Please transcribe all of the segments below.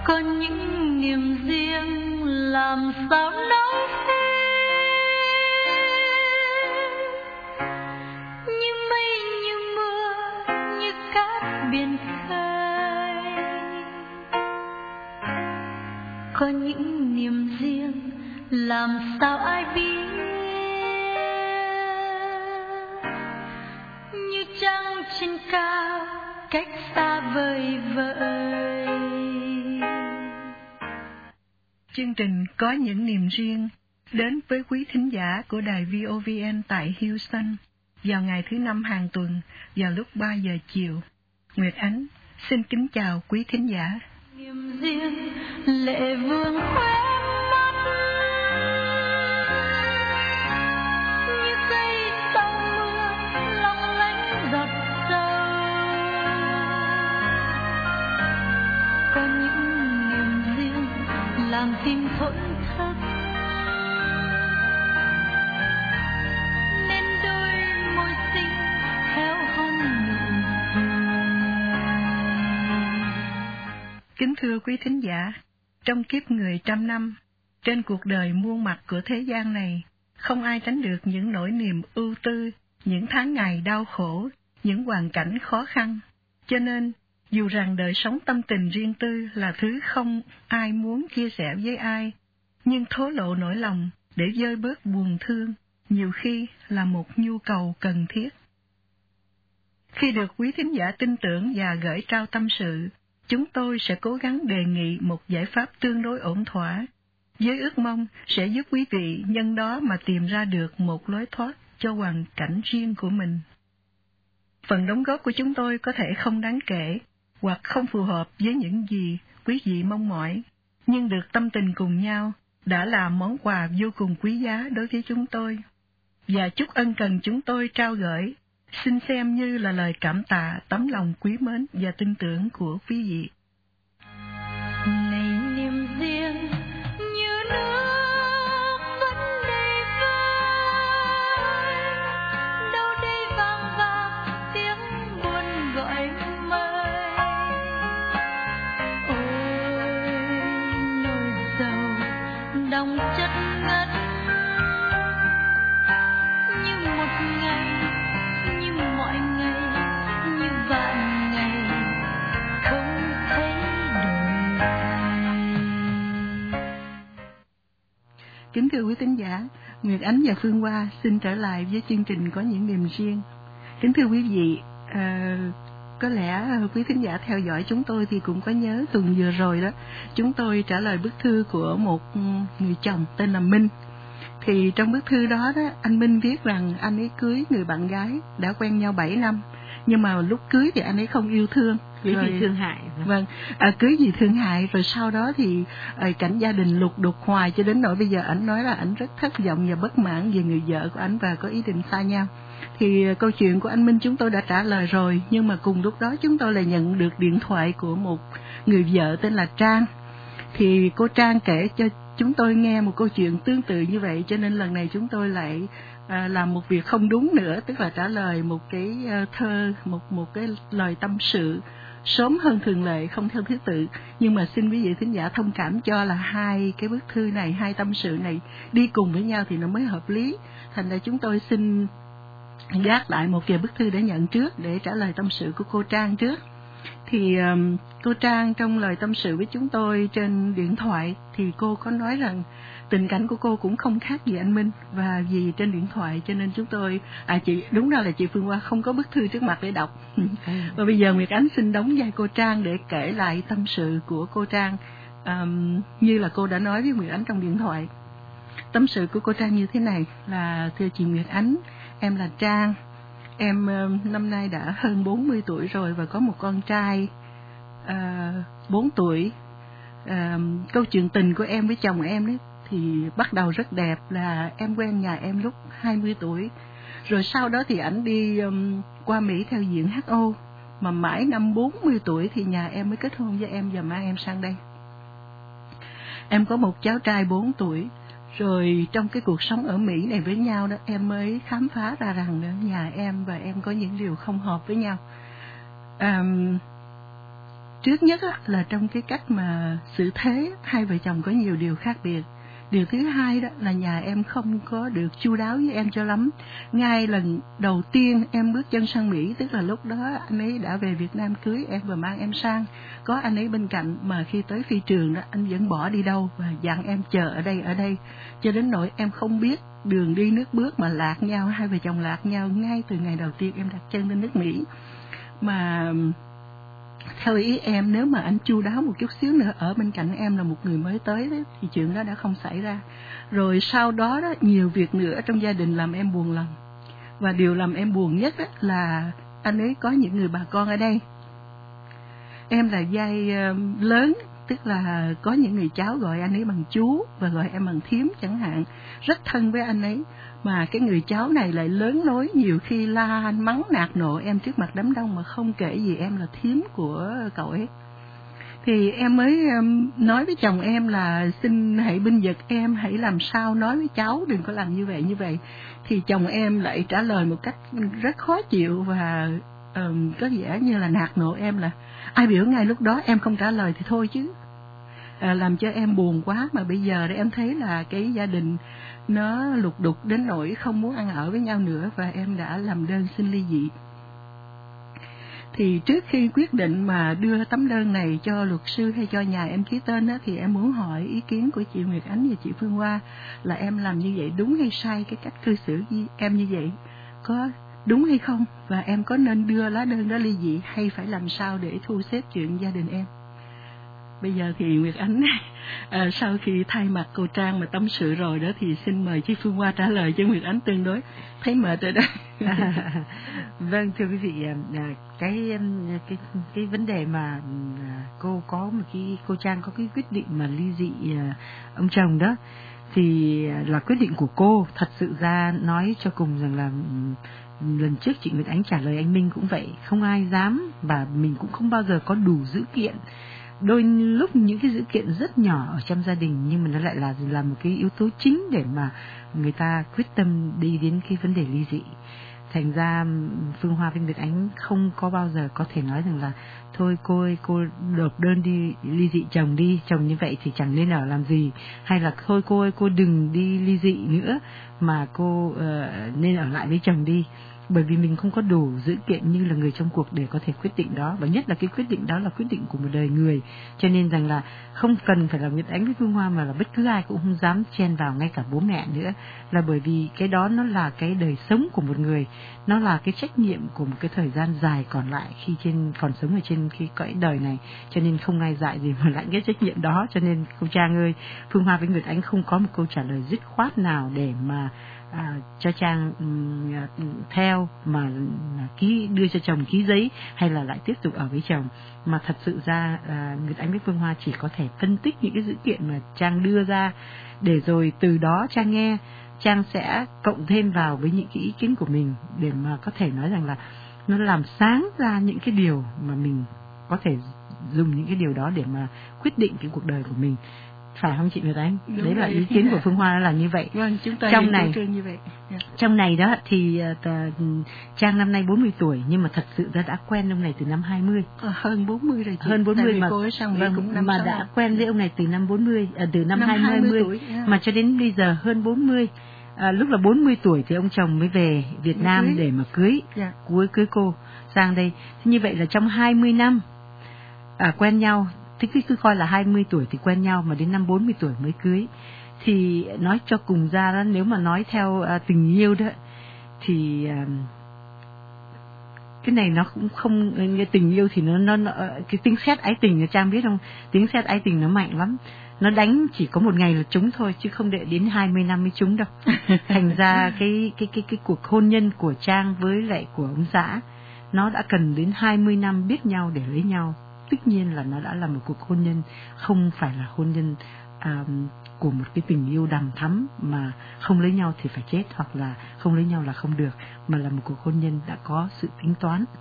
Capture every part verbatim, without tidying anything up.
có những niềm riêng làm sao nói như mây như mưa như cát biển khơi. Có những niềm riêng làm sao ai biết như trăng trên cao cách xa vời vợi. Chương trình Có những niềm riêng đến với quý thính giả của đài vê o vê en tại Houston vào ngày thứ năm hàng tuần vào lúc ba giờ chiều. Nguyệt Ánh xin kính chào quý thính giả. Niềm riêng lệ vương khóe mắt như cây sau mưa long lánh giọt sâu. Có những niềm riêng làm tim thổn thức nên đôi môi xinh héo hon nụ Kính thưa quý thính giả, trong kiếp người trăm năm, trên cuộc đời muôn mặt của thế gian này, không ai tránh được những nỗi niềm ưu tư, những tháng ngày đau khổ, những hoàn cảnh khó khăn. Cho nên, dù rằng đời sống tâm tình riêng tư là thứ không ai muốn chia sẻ với ai, nhưng thổ lộ nỗi lòng để vơi bớt buồn thương, nhiều khi là một nhu cầu cần thiết. Khi được quý thính giả tin tưởng và gửi trao tâm sự, chúng tôi sẽ cố gắng đề nghị một giải pháp tương đối ổn thỏa, với ước mong sẽ giúp quý vị nhân đó mà tìm ra được một lối thoát cho hoàn cảnh riêng của mình. Phần đóng góp của chúng tôi có thể không đáng kể, hoặc không phù hợp với những gì quý vị mong mỏi, nhưng được tâm tình cùng nhau đã là món quà vô cùng quý giá đối với chúng tôi. Và chút ân cần chúng tôi trao gửi, xin xem như là lời cảm tạ tấm lòng quý mến và tin tưởng của quý vị. này niềm riêng như nước vẫn đầy vơi, đâu đây vang vang tiếng buồn gọi mời. Ôi nỗi sầu đong chất ngất như một ngày, như mọi ngày, như vạn ngày không thấy đổi thay. Kính thưa quý thính giả, Nguyệt Ánh và Phương Hoa xin trở lại với chương trình Có những niềm riêng. Kính thưa quý vị, à, có lẽ quý thính giả theo dõi chúng tôi thì cũng có nhớ tuần vừa rồi đó, chúng tôi trả lời bức thư của một người chồng tên là Minh. Thì trong bức thư đó, đó anh Minh viết rằng anh ấy cưới người bạn gái đã quen nhau bảy năm, nhưng mà lúc cưới thì anh ấy không yêu thương. Cưới rồi, vì thương hại. Vâng, à, cưới vì thương hại, rồi sau đó thì à, cảnh gia đình lục đục hoài cho đến nỗi bây giờ ảnh nói là ảnh rất thất vọng và bất mãn về người vợ của ảnh và có ý định xa nhau. Thì à, câu chuyện của anh Minh chúng tôi đã trả lời rồi, nhưng mà cùng lúc đó chúng tôi lại nhận được điện thoại của một người vợ tên là Trang. Thì cô Trang kể cho chúng tôi nghe một câu chuyện tương tự như vậy, cho nên lần này chúng tôi lại à, làm một việc không đúng nữa, tức là trả lời một cái uh, thơ, một một cái lời tâm sự sớm hơn thường lệ, không theo thứ tự. Nhưng mà xin quý vị thính giả thông cảm cho là hai cái bức thư này, hai tâm sự này đi cùng với nhau thì nó mới hợp lý. Thành ra chúng tôi xin gác lại một vài bức thư để nhận trước, để trả lời tâm sự của cô Trang trước. Thì um, cô Trang trong lời tâm sự với chúng tôi trên điện thoại thì cô có nói rằng tình cảnh của cô cũng không khác gì anh Minh, và vì trên điện thoại cho nên chúng tôi à chị đúng ra là chị Phương Hoa không có bức thư trước mặt để đọc. Và bây giờ Nguyệt Ánh xin đóng vai cô Trang để kể lại tâm sự của cô Trang um, như là cô đã nói với Nguyệt Ánh trong điện thoại. Tâm sự của cô Trang như thế này là: thưa chị Nguyệt Ánh, em là Trang. Em uh, năm nay đã hơn bốn mươi tuổi rồi và có một con trai uh, bốn tuổi. Uh, câu chuyện tình của em với chồng em đấy thì bắt đầu rất đẹp, là em quen nhà em lúc hai mươi tuổi. Rồi sau đó thì ảnh đi um, qua Mỹ theo diện hát o, mà mãi năm bốn mươi tuổi thì nhà em mới kết hôn với em và mang em sang đây. Em có một cháu trai bốn tuổi. Rồi trong cái cuộc sống ở Mỹ này với nhau đó, em mới khám phá ra rằng đó, nhà em và em có những điều không hợp với nhau. À, trước nhất á, là trong cái cách mà xử thế, hai vợ chồng có nhiều điều khác biệt. Điều thứ hai đó là nhà em không có được chu đáo với em cho lắm. Ngay lần đầu tiên em bước chân sang Mỹ, tức là lúc đó anh ấy đã về Việt Nam cưới em và mang em sang, có anh ấy bên cạnh, mà khi tới phi trường đó anh vẫn bỏ đi đâu và dặn em chờ ở đây ở đây, cho đến nỗi em không biết đường đi nước bước mà lạc nhau, hai vợ chồng lạc nhau ngay từ ngày đầu tiên em đặt chân lên nước Mỹ. Mà theo ý em, nếu mà anh chu đáo một chút xíu nữa ở bên cạnh em là một người mới tới đó, thì chuyện đó đã không xảy ra. Rồi sau đó đó, nhiều việc nữa trong gia đình làm em buồn lòng. Và điều làm em buồn nhất đó là anh ấy có những người bà con ở đây. Em là giai lớn, tức là có những người cháu gọi anh ấy bằng chú và gọi em bằng thím chẳng hạn, rất thân với anh ấy. Mà cái người cháu này lại lớn lối, nhiều khi la mắng nạt nộ em trước mặt đám đông mà không kể gì em là thím của cậu ấy. Thì em mới nói với chồng em là xin hãy bênh vực em, hãy làm sao nói với cháu đừng có làm như vậy như vậy. Thì chồng em lại trả lời một cách rất khó chịu và um, có vẻ như là nạt nộ em là ai biểu ngay lúc đó em không trả lời thì thôi chứ. À, làm cho em buồn quá. Mà bây giờ để em thấy là cái gia đình nó lục đục đến nỗi không muốn ăn ở với nhau nữa, và em đã làm đơn xin ly dị. Thì trước khi quyết định mà đưa tấm đơn này cho luật sư hay cho nhà em ký tên á, thì em muốn hỏi ý kiến của chị Nguyệt Ánh và chị Phương Hoa là em làm như vậy đúng hay sai, cái cách cư xử với em như vậy có đúng hay không, và em có nên đưa lá đơn đó ly dị hay phải làm sao để thu xếp chuyện gia đình em. Bây giờ thì Nguyệt Ánh à, sau khi thay mặt cô Trang mà tâm sự rồi đó thì xin mời chị Phương Hoa trả lời cho Nguyệt Ánh, tương đối thấy mệt rồi đó. Vâng, thưa quý vị, cái cái cái vấn đề mà cô có một cái cô Trang có cái quyết định mà ly dị ông chồng đó thì là quyết định của cô. Thật sự ra nói cho cùng rằng là lần trước chị Nguyệt Ánh trả lời anh Minh cũng vậy, không ai dám, và mình cũng không bao giờ có đủ dữ kiện. Đôi lúc những cái dữ kiện rất nhỏ ở trong gia đình nhưng mà nó lại là là một cái yếu tố chính để mà người ta quyết tâm đi đến cái vấn đề ly dị. Thành ra Phương Hoa với Nguyệt Ánh không có bao giờ có thể nói rằng là thôi cô ơi, cô nộp đơn đi ly dị chồng đi, chồng như vậy thì chẳng nên ở làm gì, hay là thôi cô ơi cô đừng đi ly dị nữa mà cô uh, nên ở lại với chồng đi. Bởi vì mình không có đủ dữ kiện như là người trong cuộc để có thể quyết định đó, và nhất là cái quyết định đó là quyết định của một đời người, cho nên rằng là không cần phải là Nguyệt Ánh với Phương Hoa mà là bất cứ ai cũng không dám chen vào, ngay cả bố mẹ nữa, là bởi vì cái đó nó là cái đời sống của một người, nó là cái trách nhiệm của một cái thời gian dài còn lại khi trên còn sống ở trên cái cõi đời này, cho nên không ai dại gì mà lãnh cái trách nhiệm đó. Cho nên cô Trang ơi, Phương Hoa với Nguyệt Ánh không có một câu trả lời dứt khoát nào để mà À, cho Trang um, theo mà ký đưa cho chồng ký giấy hay là lại tiếp tục ở với chồng, mà thật sự ra à, Nguyệt Ánh với Phương Hoa chỉ có thể phân tích những cái dữ kiện mà Trang đưa ra, để rồi từ đó Trang nghe, Trang sẽ cộng thêm vào với những cái ý kiến của mình để mà có thể nói rằng là nó làm sáng ra những cái điều mà mình có thể dùng những cái điều đó để mà quyết định cái cuộc đời của mình. Phải không chị Nguyệt Ánh? Đúng. Đấy là ý kiến của Phương Hoa là như vậy. Vâng, chúng ta trong này như vậy. Yeah. Trong này đó thì uh, Trang năm nay bốn mươi tuổi nhưng mà thật sự ra đã quen ông này từ năm hai mươi. À, hơn bốn mươi rồi chị. Hơn bốn mươi mà cô ấy sang Mỹ vâng, cũng năm mà đã quen với ông này từ năm bốn mươi, à, từ năm, năm hai mươi tuổi, yeah. Mà cho đến bây giờ hơn bốn mươi. À, lúc là bốn mươi tuổi thì ông chồng mới về Việt mới Nam cưới. Để mà cưới, yeah. cưới cưới cô sang đây. Thế như vậy là trong hai mươi năm à, quen nhau. Thế cứ, cứ coi là hai mươi tuổi thì quen nhau mà đến năm bốn mươi tuổi mới cưới. Thì nói cho cùng ra đó, nếu mà nói theo à, tình yêu đó thì à, cái này nó cũng không, cái tình yêu thì nó, nó, nó cái tiếng sét ái tình, Trang biết không, tiếng sét ái tình nó mạnh lắm, nó đánh chỉ có một ngày là trúng thôi chứ không để đến hai mươi năm mới trúng đâu. Thành ra cái cái cái cái cuộc hôn nhân của Trang với lại của ông xã nó đã cần đến hai mươi năm biết nhau để lấy nhau. Tất nhiên là nó đã là một cuộc hôn nhân, không phải là hôn nhân à, của một cái tình yêu đằm thắm mà không lấy nhau thì phải chết, hoặc là không lấy nhau là không được, mà là một cuộc hôn nhân đã có sự tính toán.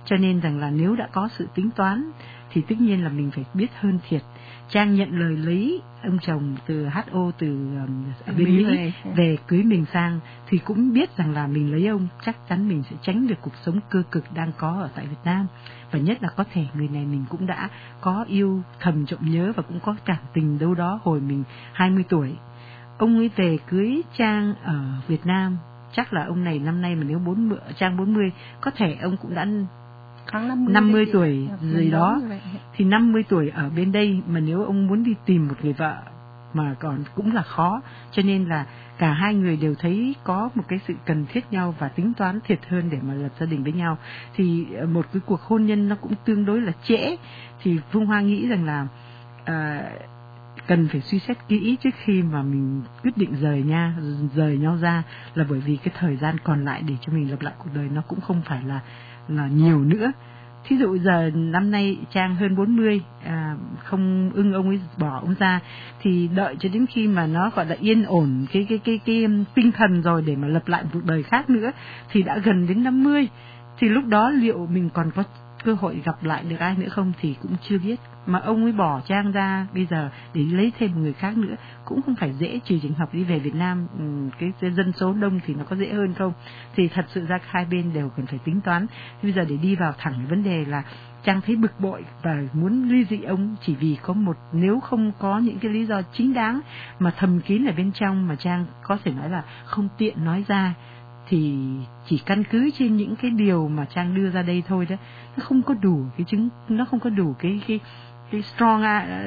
Cho nên rằng là nếu đã có sự tính toán thì tất nhiên là mình phải biết hơn thiệt. Trang nhận lời lấy ông chồng từ hát o từ um, ở bên Mỹ về. về cưới mình sang thì cũng biết rằng là mình lấy ông chắc chắn mình sẽ tránh được cuộc sống cơ cực đang có ở tại Việt Nam, và nhất là có thể người này mình cũng đã có yêu thầm trộm nhớ và cũng có cảm tình đâu đó hồi mình hai mươi tuổi. Ông ấy về cưới Trang ở Việt Nam, chắc là ông này năm nay mà nếu bốn mươi, Trang bốn mươi, có thể ông cũng đã khoảng năm mươi tuổi gì đó. Thì năm mươi tuổi ở bên đây mà nếu ông muốn đi tìm một người vợ mà còn cũng là khó. Cho nên là cả hai người đều thấy có một cái sự cần thiết nhau và tính toán thiệt hơn để mà lập gia đình với nhau. Thì một cái cuộc hôn nhân nó cũng tương đối là trễ. Thì Phương Hoa nghĩ rằng là à, cần phải suy xét kỹ trước khi mà mình quyết định rời nha, rời nhau ra, là bởi vì cái thời gian còn lại để cho mình lập lại cuộc đời nó cũng không phải là là nhiều nữa. Thí dụ giờ năm nay Trang hơn bốn mươi, à, không ưng ông ấy bỏ ông ra, thì đợi cho đến khi mà nó gọi là yên ổn cái cái cái cái, cái tinh thần rồi để mà lập lại một cuộc đời khác nữa thì đã gần đến năm mươi. Thì lúc đó liệu mình còn có cơ hội gặp lại được ai nữa không thì cũng chưa biết. Mà ông ấy bỏ Trang ra bây giờ để lấy thêm một người khác nữa cũng không phải dễ, trừ trường hợp đi về Việt Nam cái dân số đông thì nó có dễ hơn không. Thì thật sự ra hai bên đều cần phải tính toán. Bây giờ để đi vào thẳng cái vấn đề là Trang thấy bực bội và muốn ly dị ông chỉ vì có một, nếu không có những cái lý do chính đáng mà thầm kín ở bên trong mà Trang có thể nói là không tiện nói ra, thì chỉ căn cứ trên những cái điều mà Trang đưa ra đây thôi đó, nó không có đủ cái chứng, nó không có đủ cái cái cái strong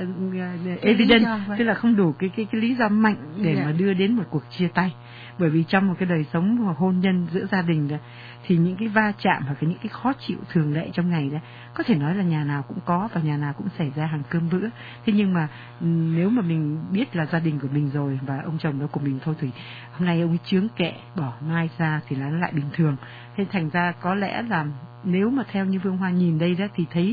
uh, evidence, tức là không đủ cái cái cái lý do mạnh để yeah. mà đưa đến một cuộc chia tay. Bởi vì trong một cái đời sống hoặc hôn nhân giữa gia đình đó, thì những cái va chạm hoặc những cái khó chịu thường lệ trong ngày đó có thể nói là nhà nào cũng có và nhà nào cũng xảy ra hàng cơm bữa. Thế nhưng mà nếu mà mình biết là gia đình của mình rồi và ông chồng đó của mình thôi thì hôm nay ông ấy chướng kệ bỏ mai ra thì nó lại bình thường. Thế thành ra có lẽ là nếu mà theo như Phương Hoa nhìn đây đó thì thấy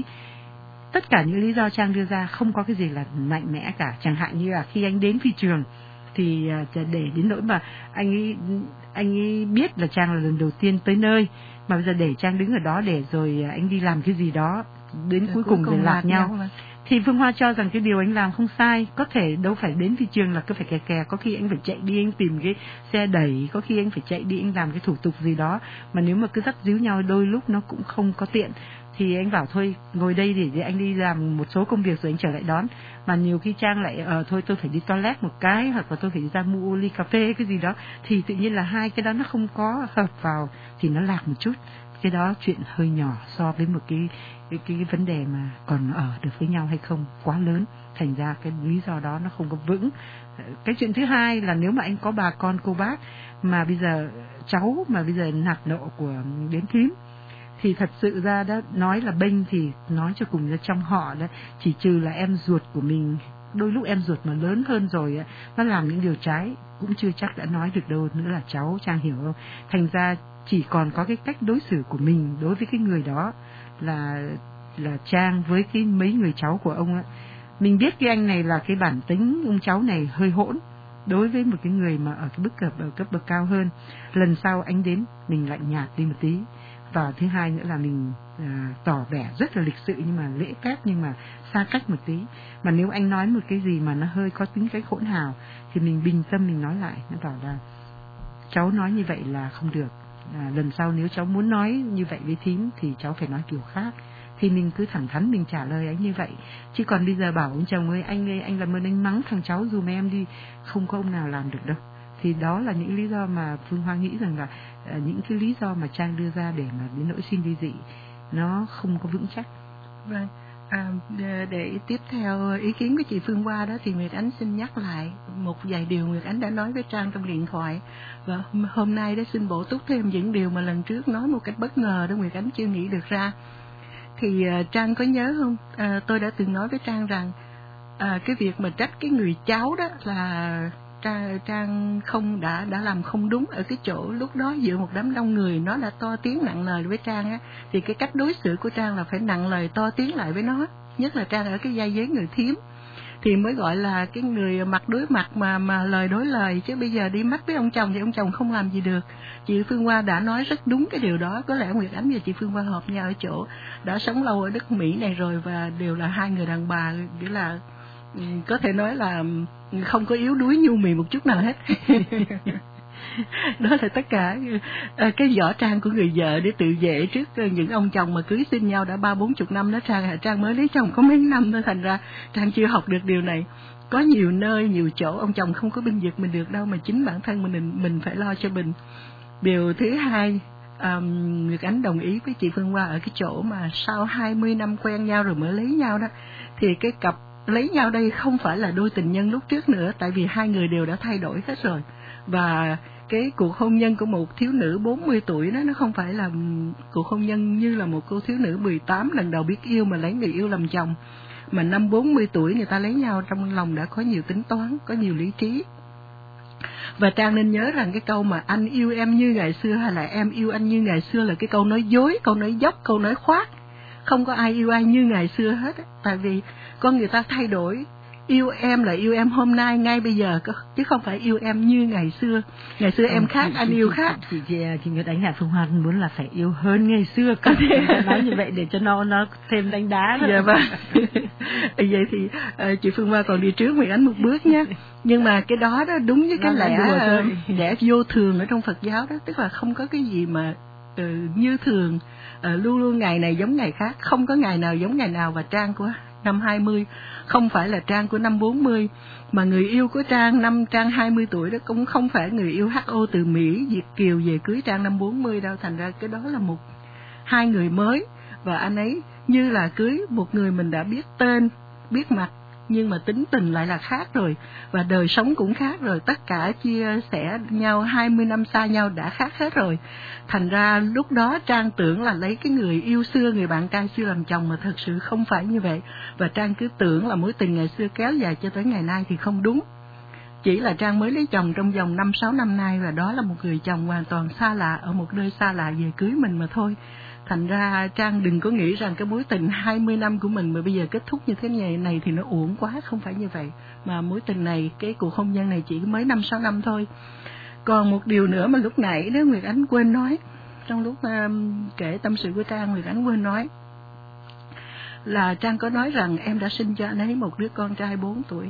tất cả những lý do Trang đưa ra không có cái gì là mạnh mẽ cả. Chẳng hạn như là khi anh đến phi trường thì để đến nỗi mà anh ấy, anh ấy biết là Trang là lần đầu tiên tới nơi, mà bây giờ để Trang đứng ở đó để rồi anh đi làm cái gì đó đến cuối cùng rồi lạc nhau. nhau Thì Phương Hoa cho rằng cái điều anh làm không sai. Có thể đâu phải đến phi trường là cứ phải kè kè, có khi anh phải chạy đi anh tìm cái xe đẩy, có khi anh phải chạy đi anh làm cái thủ tục gì đó, mà nếu mà cứ dắt díu nhau đôi lúc nó cũng không có tiện. Thì anh bảo thôi ngồi đây để, để anh đi làm một số công việc rồi anh trở lại đón. Mà nhiều khi Trang lại ờ thôi tôi phải đi toilet một cái, hoặc là tôi phải đi ra mua ly cà phê cái gì đó, thì tự nhiên là hai cái đó nó không có hợp vào thì nó lạc một chút. Cái đó chuyện hơi nhỏ so với một cái cái, cái, cái vấn đề mà còn ở được với nhau hay không quá lớn, thành ra cái lý do đó nó không có vững. Cái chuyện thứ hai là nếu mà anh có bà con cô bác mà bây giờ cháu mà bây giờ nạt nộ của đến thím, thì thật sự ra đó nói là bênh thì nói cho cùng ra trong họ đó, chỉ trừ là em ruột của mình, đôi lúc em ruột mà lớn hơn rồi nó làm những điều trái cũng chưa chắc đã nói được đâu nữa là cháu, Trang hiểu không? Thành ra chỉ còn có cái cách đối xử của mình đối với cái người đó là là Trang với cái mấy người cháu của ông á. Mình biết cái anh này là cái bản tính ông cháu này hơi hỗn đối với một cái người mà ở cái bức cấp ở cấp bậc cao hơn. Lần sau anh đến mình lạnh nhạt đi một tí. Và thứ hai nữa là mình à, tỏ vẻ rất là lịch sự nhưng mà lễ phép nhưng mà xa cách một tí. Mà nếu anh nói một cái gì mà nó hơi có tính cách hỗn hào thì mình bình tâm mình nói lại, nó bảo là cháu nói như vậy là không được. À, lần sau nếu cháu muốn nói như vậy với thím thì cháu phải nói kiểu khác. Thì mình cứ thẳng thắn mình trả lời anh như vậy. Chứ còn bây giờ bảo ông chồng ơi anh ơi anh làm ơn anh mắng thằng cháu dùm em đi, không có ông nào làm được đâu. Thì đó là những lý do mà Phương Hoa nghĩ rằng là uh, những cái lý do mà Trang đưa ra để mà đến nỗi xin ly dị nó không có vững chắc. Vâng. À, để, để tiếp theo ý kiến của chị Phương Hoa đó thì Nguyệt Ánh xin nhắc lại một vài điều Nguyệt Ánh đã nói với Trang trong điện thoại, và hôm nay đã xin bổ túc thêm những điều mà lần trước nói một cách bất ngờ đó Nguyệt Ánh chưa nghĩ được ra. Thì uh, Trang có nhớ không? Uh, tôi đã từng nói với Trang rằng uh, cái việc mà trách cái người cháu đó là Trang, Trang không đã đã làm không đúng ở cái chỗ lúc đó giữa một đám đông người nó đã to tiếng nặng lời với Trang á, thì cái cách đối xử của Trang là phải nặng lời to tiếng lại với nó, nhất là Trang ở cái vai vế người thím. thì mới gọi là cái người mặt đối mặt mà mà lời đối lời, chứ bây giờ đi mắt với ông chồng thì ông chồng không làm gì được. Chị Phương Hoa đã nói rất đúng cái điều đó. Có lẽ Nguyệt Ánh và chị Phương Hoa hợp nhau ở chỗ đã sống lâu ở đất Mỹ này rồi, và đều là hai người đàn bà, nghĩa là có thể nói là không có yếu đuối nhu mì một chút nào hết. Đó là tất cả cái võ trang của người vợ để tự vệ trước những ông chồng mà cưới xin nhau đã ba bốn chục năm đó. Trang Trang mới lấy chồng có mấy năm thôi, thành ra Trang chưa học được điều này. Có nhiều nơi, nhiều chỗ ông chồng không có binh vực mình được đâu, mà chính bản thân mình mình phải lo cho mình. Điều thứ hai, um, Nguyệt Ánh đồng ý với chị Phương Hoa ở cái chỗ mà sau hai mươi năm quen nhau rồi mới lấy nhau đó, thì cái cặp lấy nhau đây không phải là đôi tình nhân lúc trước nữa, tại vì hai người đều đã thay đổi hết rồi. Và cái cuộc hôn nhân của một thiếu nữ bốn mươi tuổi đó, nó không phải là cuộc hôn nhân như là một cô thiếu nữ mười tám lần đầu biết yêu mà lấy người yêu làm chồng, mà năm bốn mươi tuổi người ta lấy nhau trong lòng đã có nhiều tính toán, có nhiều lý trí. Và Trang nên nhớ rằng cái câu mà anh yêu em như ngày xưa hay là em yêu anh như ngày xưa là cái câu nói dối, câu nói dốc, câu nói khoác. Không có ai yêu ai như ngày xưa hết, tại vì con người ta thay đổi. Yêu em là yêu em hôm nay ngay bây giờ, chứ không phải yêu em như ngày xưa. Ngày xưa em khác, anh yêu khác. Chị chị chị Nguyệt Ánh, là Phương Hoa muốn là phải yêu hơn ngày xưa, có thể nói như vậy để cho nó nó thêm đánh đá nữa. Dạ vâng. Vậy thì uh, chị Phương Hoa còn đi trước Nguyệt Ánh một bước nhé. Nhưng mà cái đó đó đúng với cái lẽ uh, lẽ vô thường ở trong Phật giáo đó, tức là không có cái gì mà uh, như thường, uh, luôn luôn ngày này giống ngày khác, không có ngày nào giống ngày nào. Và Trang của năm hai mươi không phải là Trang của năm bốn mươi, mà người yêu của Trang năm Trang hai mươi tuổi đó cũng không phải người yêu hát o từ Mỹ Việt kiều về cưới Trang năm bốn mươi đâu. Thành ra cái đó là một hai người mới, và anh ấy như là cưới một người mình đã biết tên, biết mặt, nhưng mà tính tình lại là khác rồi, và đời sống cũng khác rồi, tất cả chia sẻ nhau hai mươi năm xa nhau đã khác hết rồi. Thành ra lúc đó Trang tưởng là lấy cái người yêu xưa, người bạn trai xưa làm chồng, mà thật sự không phải như vậy. Và Trang cứ tưởng là mối tình ngày xưa kéo dài cho tới ngày nay thì không đúng. Chỉ là Trang mới lấy chồng trong vòng năm sáu năm nay, và đó là một người chồng hoàn toàn xa lạ ở một nơi xa lạ về cưới mình mà thôi. Thành ra Trang đừng có nghĩ rằng cái mối tình hai mươi năm của mình mà bây giờ kết thúc như thế này, này thì nó uổng quá, không phải như vậy. Mà mối tình này, cái cuộc hôn nhân này chỉ mới năm sáu năm thôi. Còn một điều nữa mà lúc nãy đó Nguyệt Ánh quên nói, trong lúc um, kể tâm sự của Trang, Nguyệt Ánh quên nói là Trang có nói rằng em đã sinh cho anh ấy một đứa con trai bốn tuổi.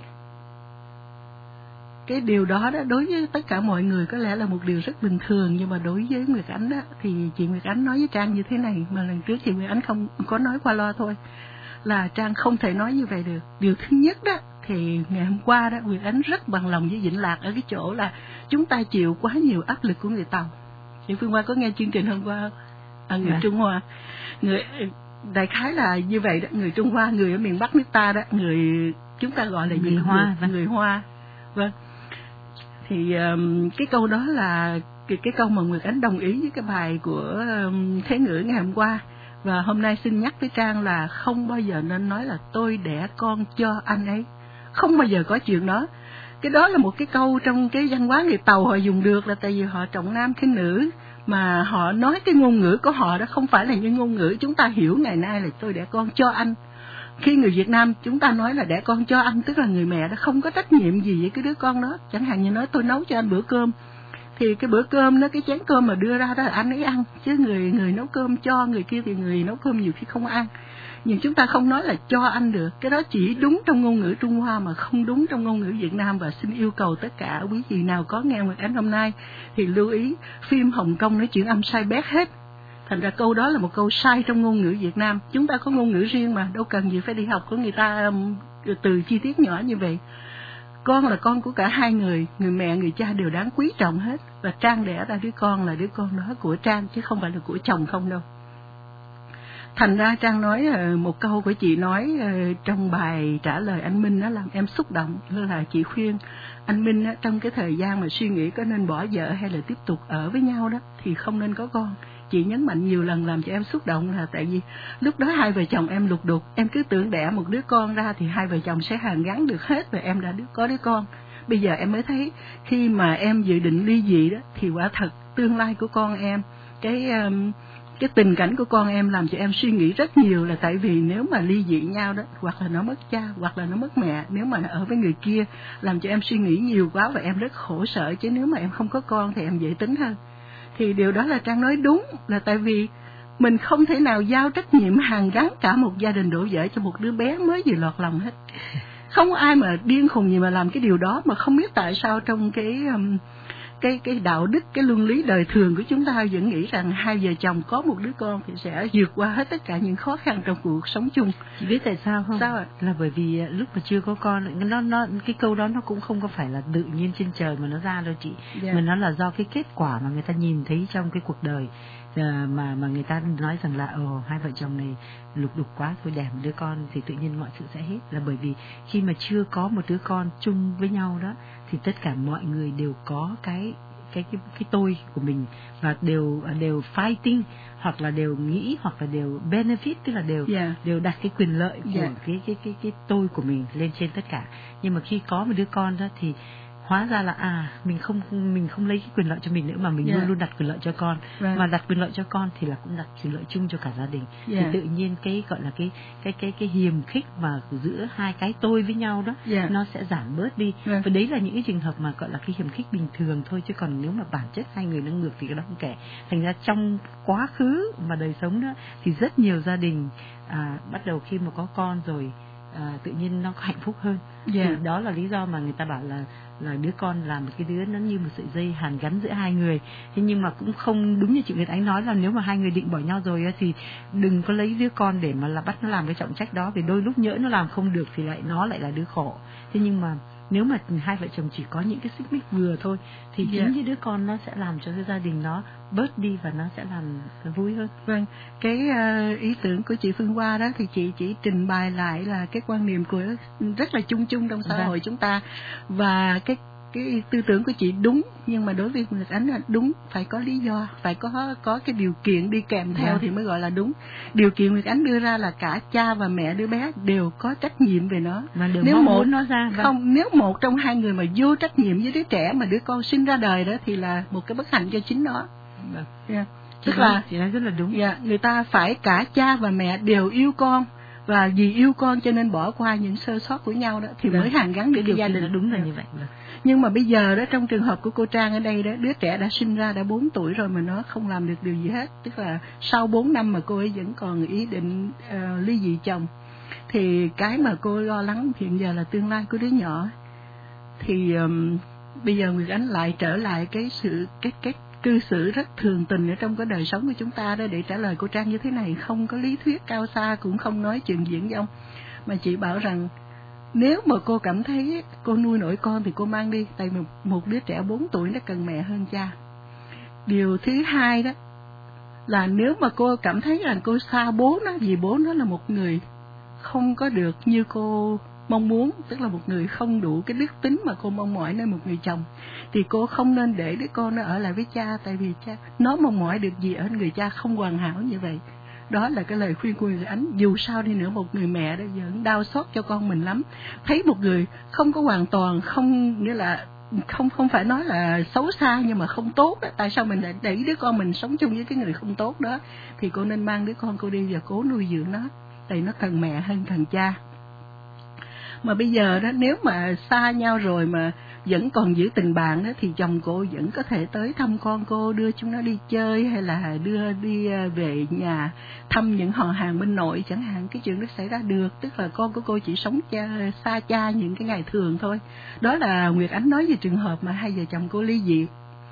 Cái điều đó đó đối với tất cả mọi người có lẽ là một điều rất bình thường, nhưng mà đối với Nguyệt Ánh đó thì chị Nguyệt Ánh nói với Trang như thế này, mà lần trước chị Nguyệt Ánh không có nói qua loa thôi, là Trang không thể nói như vậy được. Điều thứ nhất đó thì ngày hôm qua đó Nguyệt Ánh rất bằng lòng với Vĩnh Lạc ở cái chỗ là chúng ta chịu quá nhiều áp lực của người Tàu. Chị Phương Hoa có nghe chương trình hôm qua à, người à. Trung Hoa, người đại khái là như vậy đó, người Trung Hoa, người ở miền Bắc nước ta đó, người chúng ta gọi là người Hoa, người, người Hoa, vâng. Thì um, cái câu đó là cái, cái câu mà Nguyệt Ánh đồng ý với cái bài của um, Thế Ngữ ngày hôm qua. Và hôm nay xin nhắc với Trang là không bao giờ nên nói là tôi đẻ con cho anh ấy. Không bao giờ có chuyện đó. Cái đó là một cái câu trong cái văn hóa người Tàu họ dùng được, là tại vì họ trọng nam khinh nữ, mà họ nói cái ngôn ngữ của họ đó không phải là những ngôn ngữ chúng ta hiểu ngày nay là tôi đẻ con cho anh. Khi người Việt Nam chúng ta nói là đẻ con cho anh, tức là người mẹ đó không có trách nhiệm gì với cái đứa con đó. Chẳng hạn như nói tôi nấu cho anh bữa cơm, thì cái bữa cơm đó, cái chén cơm mà đưa ra đó là anh ấy ăn, chứ người người nấu cơm cho người kia thì người nấu cơm nhiều khi không ăn. Nhưng chúng ta không nói là cho anh được. Cái đó chỉ đúng trong ngôn ngữ Trung Hoa mà không đúng trong ngôn ngữ Việt Nam. Và xin yêu cầu tất cả quý vị nào có nghe Nguyệt Ánh hôm nay thì lưu ý, phim Hồng Kông nói chuyện âm sai bét hết. Thành ra câu đó là một câu sai trong ngôn ngữ Việt Nam. Chúng ta có ngôn ngữ riêng mà, đâu cần gì phải đi học của người ta um, từ chi tiết nhỏ như vậy. Con là con của cả hai người, người mẹ người cha đều đáng quý trọng hết. Và Trang đẻ ra đứa con là đứa con đó của Trang, chứ không phải là của chồng không đâu. Thành ra Trang nói một câu của chị nói trong bài trả lời anh Minh, nó làm em xúc động. Đó là chị khuyên anh Minh trong cái thời gian mà suy nghĩ có nên bỏ vợ hay là tiếp tục ở với nhau đó thì không nên có con. Chị nhấn mạnh nhiều lần làm cho em xúc động là tại vì lúc đó hai vợ chồng em lục đục, em cứ tưởng đẻ một đứa con ra thì hai vợ chồng sẽ hàn gắn được hết, và em đã có đứa con. Bây giờ em mới thấy khi mà em dự định ly dị đó thì quả thật tương lai của con em, cái um, cái tình cảnh của con em làm cho em suy nghĩ rất nhiều, là tại vì nếu mà ly dị nhau đó, hoặc là nó mất cha, hoặc là nó mất mẹ, nếu mà ở với người kia, làm cho em suy nghĩ nhiều quá và em rất khổ sở. Chứ nếu mà em không có con thì em dễ tính hơn. Thì điều đó là Trang nói đúng, là tại vì mình không thể nào giao trách nhiệm hàn gắn cả một gia đình đổ vỡ cho một đứa bé mới vừa lọt lòng hết. Không có ai mà điên khùng gì mà làm cái điều đó, mà không biết tại sao trong cái um, cái cái đạo đức, cái luân lý đời thường của chúng ta vẫn nghĩ rằng hai vợ chồng có một đứa con thì sẽ vượt qua hết tất cả những khó khăn trong cuộc sống chung. Chị biết tại sao không? Sao ạ? Là bởi vì lúc mà chưa có con, nó nó cái câu đó nó cũng không có phải là tự nhiên trên trời mà nó ra đâu chị, Yeah. mà nó là do cái kết quả mà người ta nhìn thấy trong cái cuộc đời. mà mà người ta nói rằng là ồ hai vợ chồng này lục đục quá, thôi đẻ một đứa con thì tự nhiên mọi sự sẽ hết. Là bởi vì khi mà chưa có một đứa con chung với nhau đó thì tất cả mọi người đều có cái cái cái cái tôi của mình, và đều đều fighting, hoặc là đều nghĩ, hoặc là đều benefit, tức là đều Yeah. đều đặt cái quyền lợi của Yeah. cái cái cái cái tôi của mình lên trên tất cả. Nhưng mà khi có một đứa con đó thì hóa ra là à mình không mình không lấy cái quyền lợi cho mình nữa, mà mình Yeah. luôn luôn đặt quyền lợi cho con. Right. Mà đặt quyền lợi cho con thì là cũng đặt quyền lợi chung cho cả gia đình. Yeah. Thì tự nhiên cái gọi là cái cái cái cái hiềm khích mà giữa hai cái tôi với nhau đó, Yeah. nó sẽ giảm bớt đi. Yeah. Và đấy là những cái trường hợp mà gọi là cái hiềm khích bình thường thôi, chứ còn nếu mà bản chất hai người nó ngược thì cái đó không kể. Thành ra trong quá khứ mà đời sống đó thì rất nhiều gia đình à, bắt đầu khi mà có con rồi à, tự nhiên nó hạnh phúc hơn. Yeah. Thì đó là lý do mà người ta bảo là là đứa con là một cái đứa nó như một sợi dây hàn gắn giữa hai người. Thế nhưng mà cũng không đúng như chị Nguyệt Ánh nói là nếu mà hai người định bỏ nhau rồi thì đừng có lấy đứa con để mà là bắt nó làm cái trọng trách đó, vì đôi lúc nhỡ nó làm không được thì lại nó lại là đứa khổ. Thế nhưng mà nếu mà hai vợ chồng chỉ có những cái xích mích vừa thôi thì Yeah. chính cái đứa con nó sẽ làm cho cái gia đình nó bớt đi và nó sẽ làm vui hơn. Vâng, cái uh, ý tưởng của chị Phương Hoa đó thì chị chỉ trình bày lại là cái quan niệm của rất là chung chung trong xã Vâng. hội chúng ta, và cái cái tư tưởng của chị đúng, nhưng mà đối với Nguyệt Ánh là đúng, phải có lý do, phải có có cái điều kiện đi kèm theo Vâng. thì mới gọi là đúng. Điều kiện Nguyệt Ánh đưa ra là cả cha và mẹ đứa bé đều có trách nhiệm về nó. Mà đừng Nếu mong một muốn nó ra. Vâng. không, nếu một trong hai người mà vô trách nhiệm với đứa trẻ mà đứa con sinh ra đời đó thì là một cái bất hạnh cho chính nó. Vâng. Yeah. Chị Tức nói, là chị nói rất là đúng. Dạ, người ta phải cả cha và mẹ đều yêu con, và vì yêu con cho nên bỏ qua những sơ sót của nhau đó thì Vâng. mới hàn gắn được Cái cái gia điều kiện đình. nó đúng là như vậy. Vâng. Nhưng mà bây giờ đó, trong trường hợp của cô Trang ở đây đó, đứa trẻ đã sinh ra đã bốn tuổi rồi mà nó không làm được điều gì hết. Tức là sau bốn năm mà cô ấy vẫn còn ý định uh, ly dị chồng. Thì cái mà cô lo lắng hiện giờ là tương lai của đứa nhỏ. Thì um, bây giờ Nguyệt Ánh lại trở lại cái sự cái cái cư xử rất thường tình ở trong cái đời sống của chúng ta đó, để trả lời cô Trang như thế này, không có lý thuyết cao xa, cũng không nói chuyện diễn dông, mà chị bảo rằng nếu mà cô cảm thấy cô nuôi nổi con thì cô mang đi, tại một, một đứa trẻ bốn tuổi nó cần mẹ hơn cha. Điều thứ hai đó là nếu mà cô cảm thấy rằng cô xa bố nó vì bố nó là một người không có được như cô mong muốn, tức là một người không đủ cái đức tính mà cô mong mỏi nơi một người chồng, thì cô không nên để đứa con nó ở lại với cha, tại vì cha nó mong mỏi được gì ở người cha không hoàn hảo như vậy. Đó là cái lời khuyên của người Ánh. Dù sao đi nữa, một người mẹ đó vẫn đau xót cho con mình lắm. Thấy một người không có hoàn toàn, không nghĩa là không không phải nói là xấu xa, nhưng mà không tốt đó. Tại sao mình lại đẩy đứa con mình sống chung với cái người không tốt đó? Thì cô nên mang đứa con cô đi và cố nuôi dưỡng nó, tại nó cần mẹ hơn cần cha. Mà bây giờ đó, nếu mà xa nhau rồi mà vẫn còn giữ tình bạn đó, thì chồng cô vẫn có thể tới thăm con cô, đưa chúng nó đi chơi, hay là đưa đi về nhà thăm những họ hàng bên nội chẳng hạn. Cái chuyện đó xảy ra được, tức là con của cô chỉ sống cha, xa cha những cái ngày thường thôi. Đó là Nguyệt Ánh nói về trường hợp mà hai vợ chồng cô ly dị.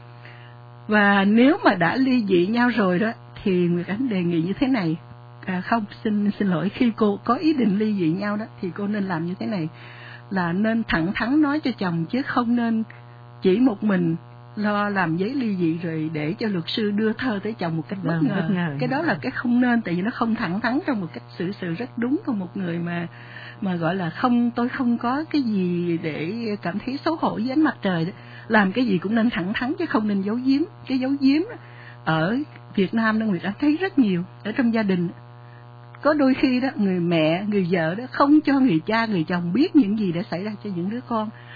Và nếu mà đã ly dị nhau rồi đó thì Nguyệt Ánh đề nghị như thế này. À, không, xin xin lỗi, khi cô có ý định ly dị nhau đó thì cô nên làm như thế này, là nên thẳng thắn nói cho chồng, chứ không nên chỉ một mình lo làm giấy ly dị rồi để cho luật sư đưa thơ tới chồng một cách bất, Vâng, ngờ. bất ngờ. Cái đó là cái không nên, tại vì nó không thẳng thắn trong một cách xử sự rất đúng của một người mà mà gọi là không, tôi không có cái gì để cảm thấy xấu hổ với ánh mặt trời đó. Làm cái gì cũng nên thẳng thắn chứ không nên giấu giếm. Cái giấu giếm ở Việt Nam đó, người ta thấy rất nhiều ở trong gia đình. Có đôi khi đó, người mẹ, người vợ đó không cho người cha, người chồng biết những gì đã xảy ra cho những đứa con.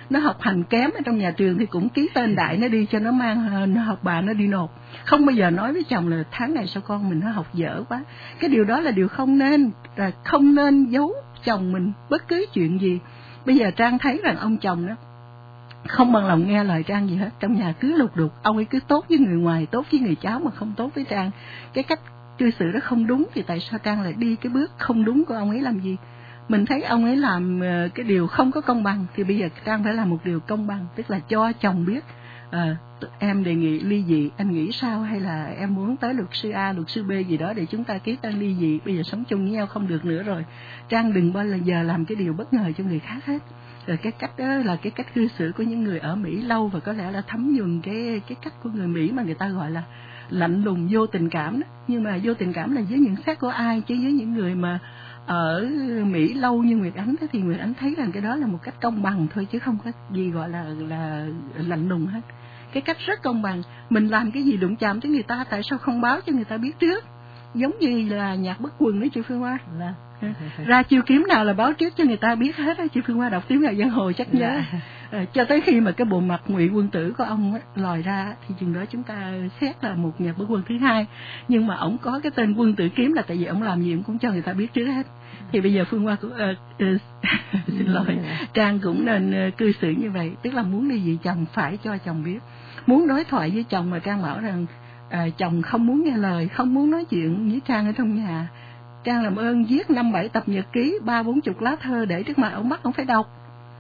nó học hành kém ở trong nhà trường thì cũng ký tên đại nó đi cho nó mang nó học bà nó đi nộp. Không bao giờ nói với chồng là tháng này sao con mình nó học dở quá. Cái điều đó là điều không nên, là không nên giấu chồng mình bất cứ chuyện gì. Bây giờ Trang thấy rằng ông chồng đó không bằng lòng nghe lời Trang gì hết, trong nhà cứ lục đục, ông ấy cứ tốt với người ngoài, tốt với người cháu mà không tốt với Trang. Cái cách cư xử đó không đúng, thì tại sao Trang lại đi cái bước không đúng của ông ấy làm gì? Mình thấy ông ấy làm cái điều không có công bằng, thì bây giờ Trang phải làm một điều công bằng, tức là cho chồng biết à, em đề nghị ly dị, anh nghĩ sao, hay là em muốn tới luật sư A, luật sư B gì đó để chúng ta ký tên ly dị, bây giờ sống chung với nhau không được nữa rồi. Trang đừng bao giờ làm cái điều bất ngờ cho người khác hết. Rồi cái cách đó là cái cách cư xử của những người ở Mỹ lâu, và có lẽ là thấm nhuần cái cái cách của người Mỹ mà người ta gọi là lạnh lùng vô tình cảm đó. Nhưng mà vô tình cảm là với những xác của ai, chứ với những người mà ở Mỹ lâu như Nguyệt Ánh thì Nguyệt Ánh thấy rằng cái đó là một cách công bằng thôi, chứ không có gì gọi là là lạnh lùng hết. Cái cách rất công bằng, mình làm cái gì đụng chạm tới người ta, tại sao không báo cho người ta biết trước? Giống như là nhạc bất quần đó chị Phương Hoa. Là ra chiêu kiếm nào là báo trước cho người ta biết hết á. Chị Phương Hoa đọc Tiếng Gạo Giang Hồ chắc nhớ. À, cho tới khi mà cái bộ mặt Ngụy Quân Tử của ông á, lòi ra thì chừng đó chúng ta xét là một nhạc bất quân thứ hai. Nhưng mà ổng có cái tên Quân Tử Kiếm là tại vì ổng làm gì ổng cũng cho người ta biết trước hết. Thì bây giờ Phương Hoa cũng uh, uh, xin lỗi, Trang cũng nên uh, cư xử như vậy, tức là muốn ly dị chồng phải cho chồng biết. Muốn đối thoại với chồng mà Trang bảo rằng uh, chồng không muốn nghe lời, không muốn nói chuyện với Trang ở trong nhà, Trang làm ơn viết năm bảy tập nhật ký, ba bốn chục lá thơ để trước mặt ông bắt ông phải đọc.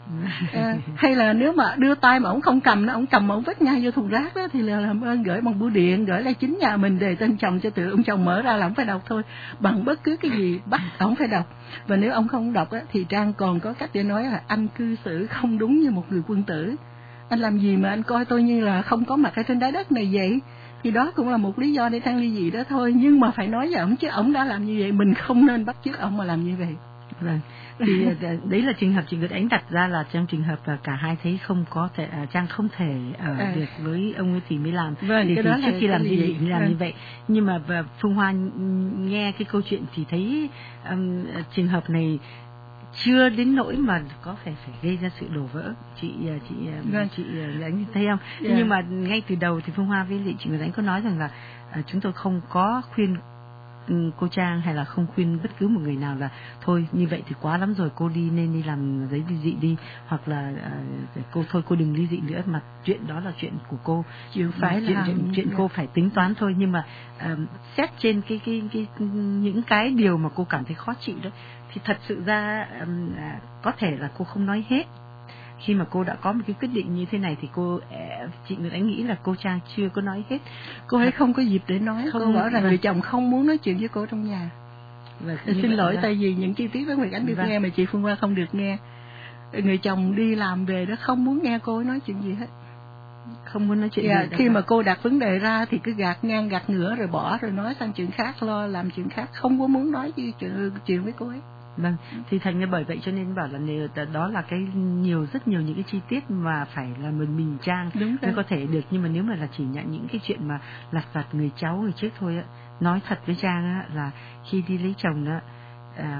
À, hay là nếu mà đưa tay mà ông không cầm nó, ông cầm mà ông vứt ngay vô thùng rác đó, thì là làm ơn gửi bằng bưu điện, gửi lại chính nhà mình đề tên chồng cho tự ông chồng mở ra là ông phải đọc thôi. Bằng bất cứ cái gì bắt ông phải đọc. Và nếu ông không đọc á, thì Trang còn có cách để nói là anh cư xử không đúng như một người quân tử. Anh làm gì mà anh coi tôi như là không có mặt ở trên đáy đất này vậy? Thì đó cũng là một lý do để Trang ly dị đó thôi. Nhưng mà phải nói với ổng chứ ổng đã làm như vậy, mình không nên bắt chước ổng mà làm như vậy. Vâng. Thì đấy là trường hợp chị Nguyệt Ánh đặt ra, là trong trường hợp là cả hai thấy không có thể, Trang không thể ở à. được với ông ấy thì mới làm. Vâng, thì, cái thì đó trước là khi làm gì thì làm vâng. như vậy. Nhưng mà Phương Hoa nghe cái câu chuyện thì thấy um, trường hợp này chưa đến nỗi mà có phải phải gây ra sự đổ vỡ. Chị chị vâng. chị Ánh thấy không? Yeah. Nhưng mà ngay từ đầu thì Phương Hoa với lại chị Nguyệt Ánh có nói rằng là uh, chúng tôi không có khuyên cô Trang hay là không khuyên bất cứ một người nào là thôi như vậy thì quá lắm rồi, cô đi nên đi làm giấy ly dị đi, hoặc là uh, cô thôi cô đừng ly dị nữa, mà chuyện đó là chuyện của cô, chứ phải chuyện, chuyện, chuyện cô phải tính toán thôi. Nhưng mà uh, xét trên cái, cái cái những cái điều mà cô cảm thấy khó chịu đó, thì thật sự ra um, uh, có thể là cô không nói hết. Khi mà cô đã có một cái quyết định như thế này thì cô, chị Nguyệt Ánh nghĩ là cô Trang chưa có nói hết. Cô ấy không có dịp để nói. Không, cô bảo rằng người chồng không muốn nói chuyện với cô trong nhà. Và xin lỗi đó. Tại vì những chi tiết đó Nguyệt Ánh được vâng. nghe mà chị Phương Hoa không được nghe. Người chồng đi làm về đó không muốn nghe cô ấy nói chuyện gì hết. Không muốn nói chuyện yeah, gì khi mà cô đặt vấn đề ra thì cứ gạt ngang gạt ngửa rồi bỏ, rồi nói sang chuyện khác, lo làm chuyện khác, không có muốn nói chuyện, chuyện với cô ấy. Vâng, thì thành ra bởi vậy cho nên bảo là nếu, đó là cái nhiều rất nhiều những cái chi tiết mà phải là mình mình Trang mới có thể được. Nhưng mà nếu mà là chỉ nhận những cái chuyện mà lặt vặt người cháu người trước thôi á, nói thật với Trang á, là khi đi lấy chồng á, à,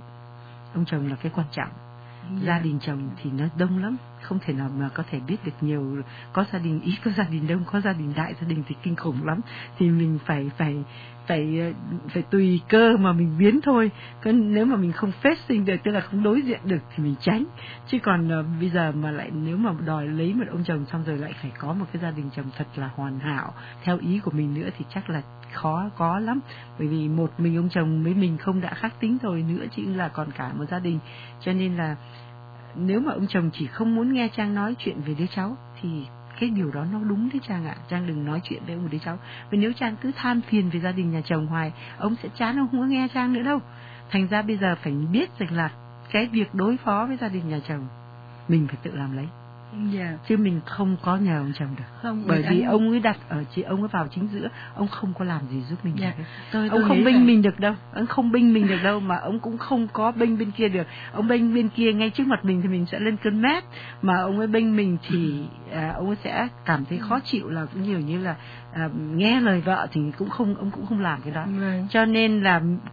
ông chồng là cái quan trọng. Yeah. Gia đình chồng thì nó đông lắm, không thể nào mà có thể biết được nhiều. Có gia đình ít, có gia đình đông, có gia đình đại gia đình thì kinh khủng lắm. Thì mình phải phải phải phải tùy cơ mà mình biến thôi. Còn nếu mà mình không facing được, tức là không đối diện được thì mình tránh. Chứ còn uh, bây giờ mà lại nếu mà đòi lấy một ông chồng xong rồi lại phải có một cái gia đình chồng thật là hoàn hảo theo ý của mình nữa thì chắc là khó có lắm. Bởi vì một mình ông chồng với mình không đã khác tính rồi nữa, chứ là còn cả một gia đình. Cho nên là nếu mà ông chồng chỉ không muốn nghe Trang nói chuyện về đứa cháu thì cái điều đó nó đúng đấy Trang ạ. Trang đừng nói chuyện với ông một đứa cháu. Vì nếu Trang cứ than phiền về gia đình nhà chồng hoài, ông sẽ chán, ông không có nghe Trang nữa đâu. Thành ra bây giờ phải biết rằng là cái việc đối phó với gia đình nhà chồng mình phải tự làm lấy. Yeah. Chứ mình không có nhờ ông chồng được. Không, bởi vì anh... ông ấy đặt ở chị, ông ấy vào chính giữa, ông không có làm gì giúp mình. Yeah. Được. Tôi, tôi ông không bênh là... mình được đâu, ông không bênh mình được đâu, mà ông cũng không có bênh bên kia được. Ông bênh bên kia ngay trước mặt mình thì mình sẽ lên cơn mát, mà ông ấy bênh mình thì à, ông ấy sẽ cảm thấy khó chịu, là cũng nhiều như là à, nghe lời vợ thì cũng không, ông cũng không làm cái đó. Yeah. Cho nên là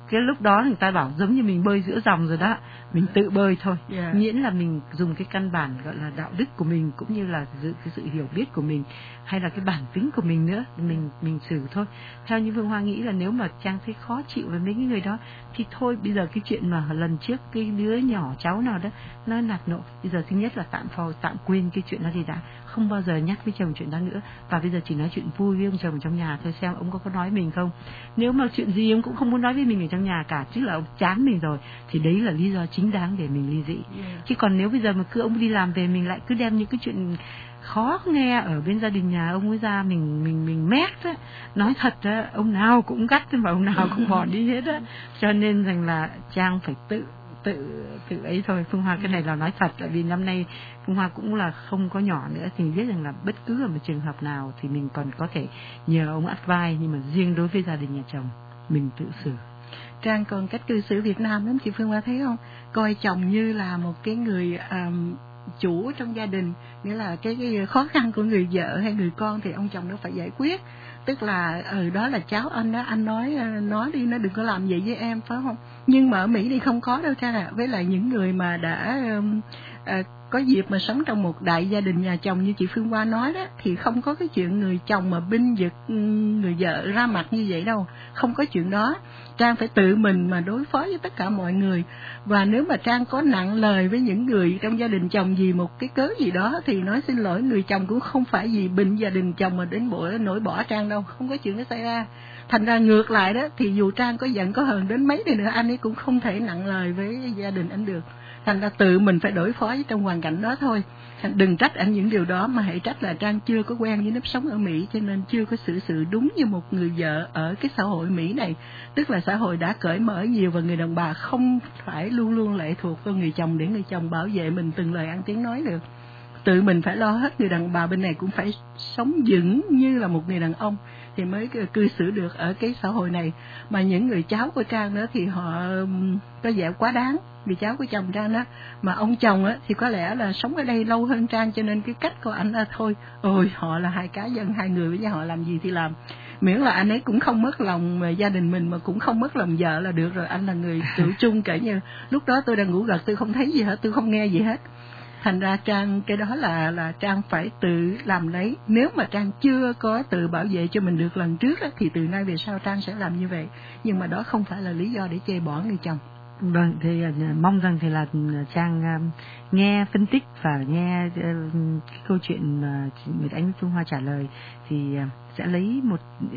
cái lúc đó người ta bảo giống như mình bơi giữa dòng rồi đó, mình tự bơi thôi, yeah. miễn là mình dùng cái căn bản gọi là đạo đức của mình, cũng như là giữ cái sự hiểu biết của mình, hay là cái bản tính của mình nữa, mình mình xử thôi. Theo như Phương Hoa nghĩ là nếu mà Trang thấy khó chịu với mấy cái người đó thì thôi, bây giờ cái chuyện mà lần trước cái đứa nhỏ cháu nào đó nó nạt nộ, bây giờ thứ nhất là tạm phò tạm quên cái chuyện đó đi đã, không bao giờ nhắc với chồng chuyện đó nữa, và bây giờ chỉ nói chuyện vui với ông chồng trong nhà thôi, xem ông có có nói mình không. Nếu mà chuyện gì ông cũng không muốn nói với mình ở trong nhà cả, chứ là ông chán mình rồi, thì đấy là lý do chính đáng để mình ly dị. Yeah. Chứ còn nếu bây giờ mà cứ ông đi làm về mình lại cứ đem những cái chuyện khó nghe ở bên gia đình nhà ông ấy ra, mình mình mình mét á, nói thật á, ông nào cũng gắt mà ông nào cũng bỏ đi hết á, cho nên rằng là Trang phải tự tự tự ấy thôi. Phương Hoa cái này là nói thật, tại vì năm nay Phương Hoa cũng là không có nhỏ nữa, thì biết rằng là bất cứ ở một trường hợp nào thì mình còn có thể nhờ ông advice, nhưng mà riêng đối với gia đình nhà chồng mình tự xử. Trang còn cách cư xử Việt Nam lắm chị Phương Hoa thấy không, coi chồng như là một cái người um, chủ trong gia đình, nghĩa là cái, cái khó khăn của người vợ hay người con thì ông chồng nó phải giải quyết, tức là ừ đó là cháu anh đó, anh nói nói đi, nó đừng có làm vậy với em, phải không? Nhưng mà ở Mỹ thì không có đâu Trang ạ. À. Với lại những người mà đã um, uh, có dịp mà sống trong một đại gia đình nhà chồng như chị Phương Hoa nói đó, thì không có cái chuyện người chồng mà binh vực người vợ ra mặt như vậy đâu, không có chuyện đó. Trang phải tự mình mà đối phó với tất cả mọi người, và nếu mà Trang có nặng lời với những người trong gia đình chồng vì một cái cớ gì đó thì nói xin lỗi, người chồng cũng không phải vì bình gia đình chồng mà đến bộ nổi bỏ Trang đâu, không có chuyện đó xảy ra. Thành ra ngược lại đó, thì dù Trang có giận có hờn đến mấy đi nữa, anh ấy cũng không thể nặng lời với gia đình anh được. Thành ra tự mình phải đối phó với trong hoàn cảnh đó thôi. Đừng trách anh những điều đó, mà hãy trách là Trang chưa có quen với nếp sống ở Mỹ, cho nên chưa có xử sự đúng như một người vợ ở cái xã hội Mỹ này. Tức là xã hội đã cởi mở nhiều, và người đàn bà không phải luôn luôn lệ thuộc vào người chồng để người chồng bảo vệ mình từng lời ăn tiếng nói được. Tự mình phải lo hết, người đàn bà bên này cũng phải sống vững như là một người đàn ông thì mới cư xử được ở cái xã hội này. Mà những người cháu của Trang nữa thì họ có vẻ quá đáng, vì cháu của chồng Trang đó, mà ông chồng á thì có lẽ là sống ở đây lâu hơn Trang, cho nên cái cách của anh là thôi, ôi họ là hai cá nhân, hai người với nhau, họ làm gì thì làm, miễn là anh ấy cũng không mất lòng mà gia đình mình, mà cũng không mất lòng vợ là được rồi. Anh là người tự chung, kể như lúc đó tôi đang ngủ gật, tôi không thấy gì hết, tôi không nghe gì hết. Thành ra Trang, cái đó là là Trang phải tự làm lấy. Nếu mà Trang chưa có tự bảo vệ cho mình được lần trước á, thì từ nay về sau Trang sẽ làm như vậy. Nhưng mà đó không phải là lý do để chê bỏ người chồng. Vâng, thì uh, mong rằng thì là Trang uh, nghe phân tích và nghe uh, cái câu chuyện mà uh, Nguyệt Ánh Phương Hoa trả lời thì uh, sẽ lấy một uh,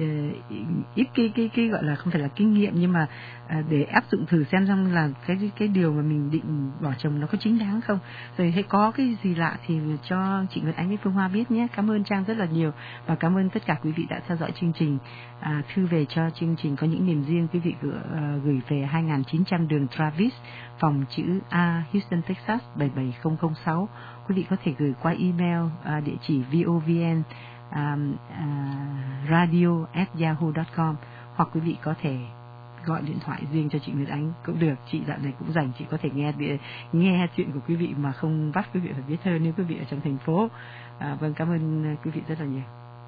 ít cái cái cái gọi là không phải là kinh nghiệm, nhưng mà uh, để áp dụng thử xem xem là cái cái điều mà mình định bỏ chồng nó có chính đáng không. Rồi hay có cái gì lạ thì cho chị Nguyệt Ánh với Phương Hoa biết nhé. Cảm ơn Trang rất là nhiều, và cảm ơn tất cả quý vị đã theo dõi chương trình. À, thư về cho chương trình có những niềm riêng, quý vị gửi, uh, gửi về hai nghìn chín trăm đường Travis, phòng chữ A, Houston, Texas bảy bảy không không sáu. Quý vị có thể gửi qua email uh, địa chỉ vovn um, uh, radio at yahoo chấm com, hoặc quý vị có thể gọi điện thoại riêng cho chị Nguyệt Ánh cũng được. Chị dạo này cũng rảnh, chị có thể nghe nghe chuyện của quý vị mà không bắt quý vị phải viết thơ nếu quý vị ở trong thành phố. À, vâng, cảm ơn quý vị rất là nhiều.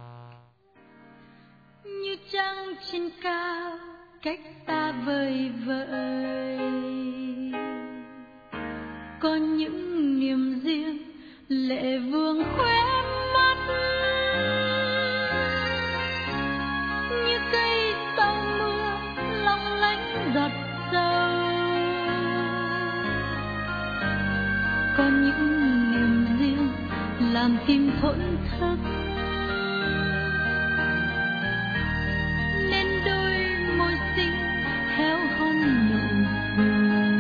Như trăng trên cao cách xa vời vợi, có những niềm riêng lệ vương khóe mắt, như cây sau mưa long lánh giọt sâu, có những niềm riêng làm tim thổn thức, nên đôi môi xinh héo hon nụ cười.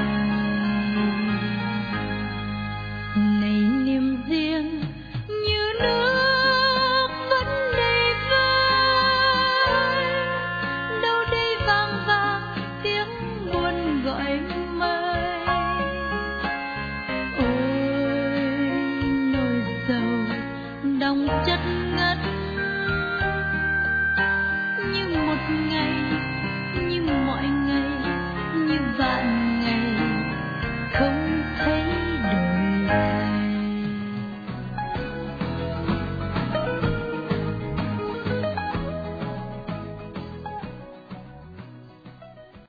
Này niềm riêng như nước vẫn đầy vơi, đâu đây vang vang tiếng buồn gọi mời. Ôi nỗi sầu đong chất ngất, như một ngày, như mọi ngày, như vạn ngày không thấy